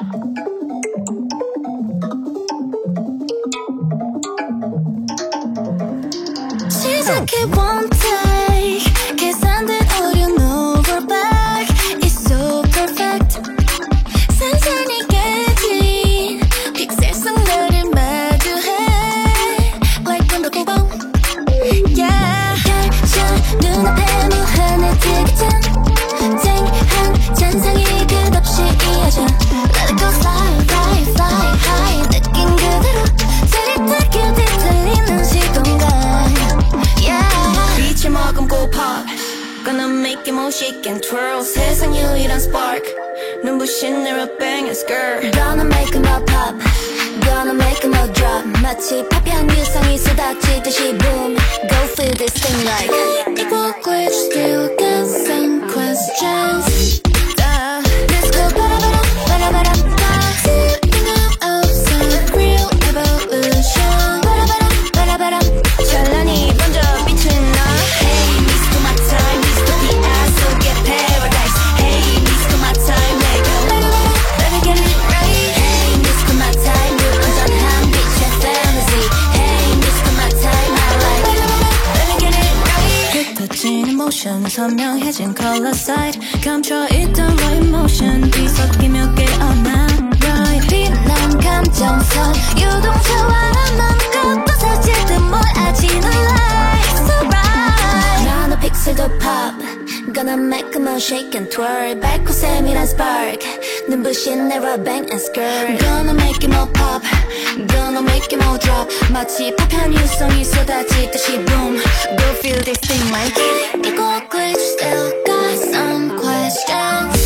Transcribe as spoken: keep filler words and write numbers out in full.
시작해 one take 계산된 오류 no roll back It's so perfect 산산이 깨진 픽셀 속 너를 마주해 Like 번더고봉 Yeah 샷 눈앞에 무한의 특장 쨍한 잔상이 끝없이 이어져 Let it go fly fly fly high 느낀 그대로 짜릿하게 뒤틀리는 시공간 Yeah 빛을 머금고 pop Gonna make it more shake and twirl 세상 유일한 spark 눈부신 내로 bang and skirt Gonna make it more pop Gonna make it more drop 마치 파편 유성이 쏟아지듯이 boom Go feel this thing like Equal glitch still got some questions uh, Let's go 바라바라 바라바라 Sitting out of some real evolution 바라바라 바라바라 찬란히 번져 빛은 너 Hey mister my time mister the ass so get paradise Hey mister my time let go 바라바라 let me get it right Hey mister my time 무한한 빛의 fantasy Hey mister my time I like 바라바라 let me get it right 흩어지는 motion 선명해진 color side 감춰있던 raw emotion 뒤섞이며 깨어나 right 빛난 감정선 유동차와 맘껏 사실 듯 몰아지는 light So right 나노 픽셀도 pop Gonna make a more shake and twirl 밝고 세밀한 spark 눈부신 내로 bang and skirt Gonna make it more pop Gonna make it more drop 마치 파편 유성이 쏟아지듯이 boom Go feel this thing like Equal glitch still got some questions